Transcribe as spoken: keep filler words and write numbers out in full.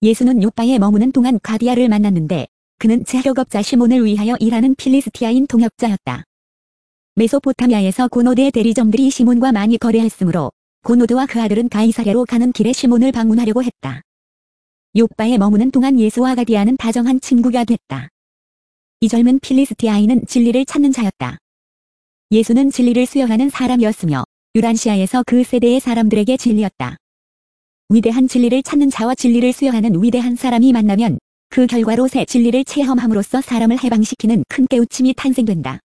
예수는 요바에 머무는 동안 가디아를 만났는데 그는 자격업자 시몬을 위하여 일하는 필리스티아인 동역자였다. 메소포타미아에서 고노드의 대리점들이 시몬과 많이 거래했으므로 고노드와 그 아들은 가이사랴로 가는 길에 시몬을 방문하려고 했다. 요바에 머무는 동안 예수와 가디아는 다정한 친구가 됐다. 이 젊은 필리스티아인은 진리를 찾는 자였다. 예수는 진리를 수여하는 사람이었으며 유란시아에서 그 세대의 사람들에게 진리였다. 위대한 진리를 찾는 자와 진리를 수여하는 위대한 사람이 만나면 그 결과로 새 진리를 체험함으로써 사람을 해방시키는 큰 깨우침이 탄생된다.